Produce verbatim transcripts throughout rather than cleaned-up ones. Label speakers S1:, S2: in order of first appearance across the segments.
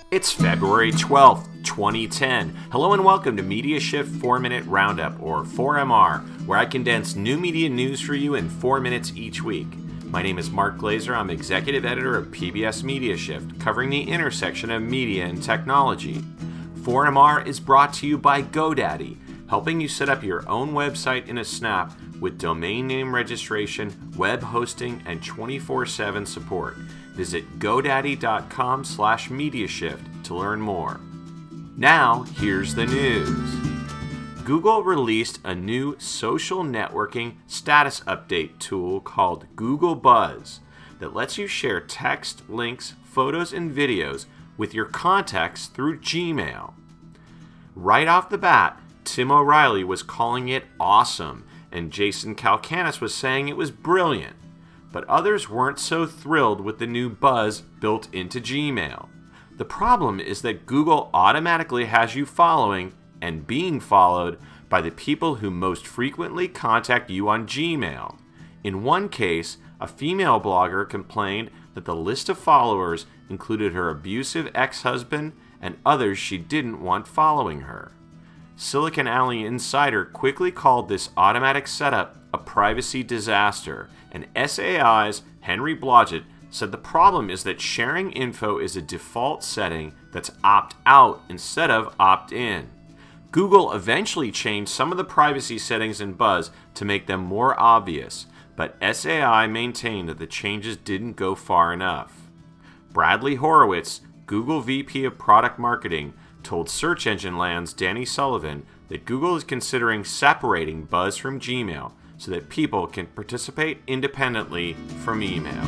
S1: It's February twelfth, twenty ten. Hello and welcome to Media Shift four minute Roundup, or four M R, where I condense new media news for you in four minutes each week. My name is Mark Glazer. I'm executive editor of P B S Media Shift, covering the intersection of media and technology. four M R is brought to you by GoDaddy, helping you set up your own website in a snap with domain name registration, web hosting, and twenty-four seven support. Visit godaddy.com slash mediashift to learn more. Now, here's the news. Google released a new social networking status update tool called Google Buzz that lets you share text, links, photos, and videos with your contacts through Gmail. Right off the bat, Tim O'Reilly was calling it awesome, and Jason Calacanis was saying it was brilliant. But others weren't so thrilled with the new Buzz built into Gmail. The problem is that Google automatically has you following and being followed by the people who most frequently contact you on Gmail. In one case, a female blogger complained that the list of followers included her abusive ex-husband and others she didn't want following her. Silicon Alley Insider quickly called this automatic setup a privacy disaster, and S A I's Henry Blodgett said the problem is that sharing info is a default setting that's opt-out instead of opt-in. Google eventually changed some of the privacy settings in Buzz to make them more obvious, but S A I maintained that the changes didn't go far enough. Bradley Horowitz, Google V P of Product Marketing, told Search Engine Land's Danny Sullivan that Google is considering separating Buzz from Gmail so that people can participate independently from email.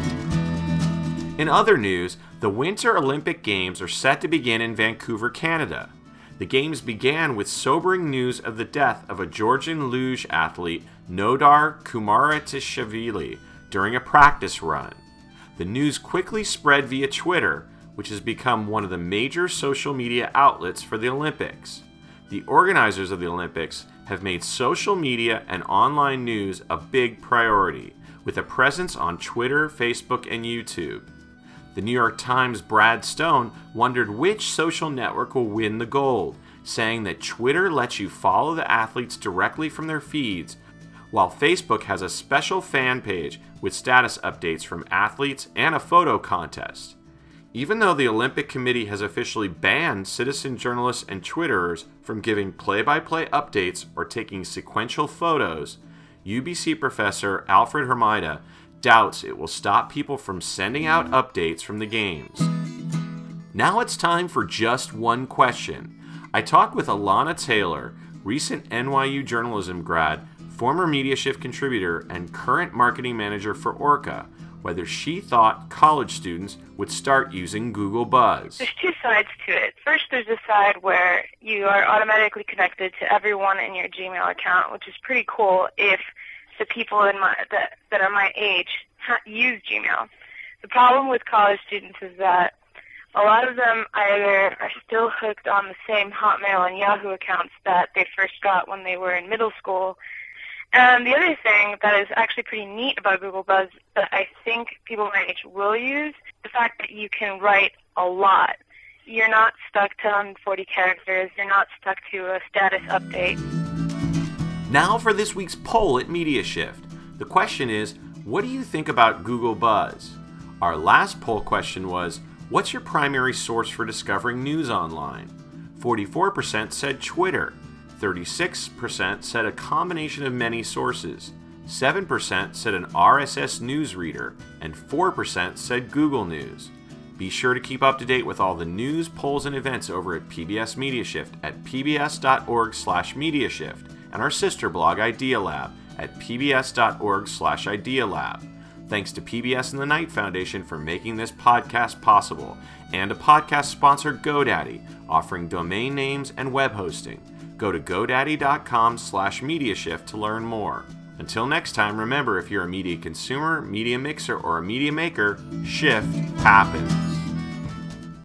S1: In other news, the Winter Olympic Games are set to begin in Vancouver, Canada. The Games began with sobering news of the death of a Georgian luge athlete, Nodar Kumaratishvili, during a practice run. The news quickly spread via Twitter, which has become one of the major social media outlets for the Olympics. The organizers of the Olympics have made social media and online news a big priority, with a presence on Twitter, Facebook, and YouTube. The New York Times' Brad Stone wondered which social network will win the gold, saying that Twitter lets you follow the athletes directly from their feeds, while Facebook has a special fan page with status updates from athletes and a photo contest. Even though the Olympic Committee has officially banned citizen journalists and Twitterers from giving play-by-play updates or taking sequential photos, U B C professor Alfred Hermida doubts it will stop people from sending out updates from the games. Now it's time for just one question. I talked with Alana Taylor, recent N Y U journalism grad, former Media Shift contributor, and current marketing manager for Orca, whether she thought college students would start using Google Buzz.
S2: There's two sides to it. First, there's a side where you are automatically connected to everyone in your Gmail account, which is pretty cool if the people in my, that, that are my age ha- use Gmail. The problem with college students is that a lot of them either are still hooked on the same Hotmail and Yahoo accounts that they first got when they were in middle school. And the other thing that is actually pretty neat about Google Buzz that I think people my age will use, the fact that you can write a lot. You're not stuck to one hundred forty characters. You're not stuck to a status update.
S1: Now for this week's poll at Media Shift. The question is, what do you think about Google Buzz? Our last poll question was, what's your primary source for discovering news online? forty-four percent said Twitter. thirty-six percent said a combination of many sources, seven percent said an R S S news reader, and four percent said Google News. Be sure to keep up to date with all the news, polls, and events over at P B S Media Shift at pbs.org slash mediashift and our sister blog Idea Lab at pbs.org slash Idea Lab. Thanks to P B S and the Knight Foundation for making this podcast possible, and a podcast sponsor GoDaddy, offering domain names and web hosting. Go to godaddy.com slash mediashift to learn more. Until next time, remember, if you're a media consumer, media mixer, or a media maker, shift happens.